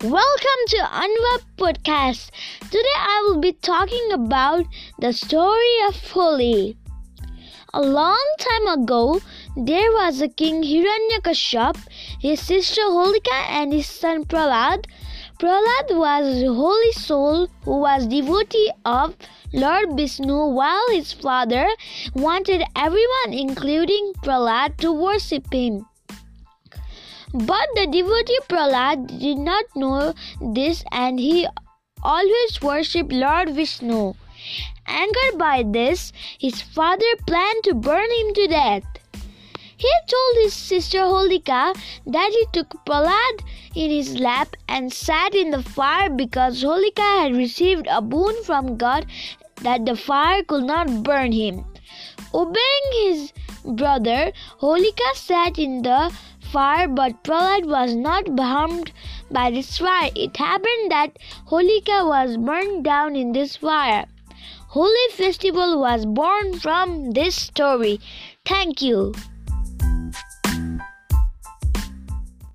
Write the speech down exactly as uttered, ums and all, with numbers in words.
Welcome to Anva Podcast. Today I will be talking about the story of Holi. A long time ago, there was a king Hiranyakashipu, his sister Holika and his son Prahlad. Prahlad was a holy soul who was devotee of Lord Vishnu, while his father wanted everyone, including Prahlad, to worship him. But the devotee Prahlad did not know this, and he always worshipped Lord Vishnu. Angered by this, his father planned to burn him to death. He told his sister Holika that he took Prahlad in his lap and sat in the fire because Holika had received a boon from God that the fire could not burn him. Obeying his brother, Holika sat in the fire, but Prahlad was not harmed by this fire. It happened that Holika was burned down in this fire. Holi festival was born from this story. Thank you.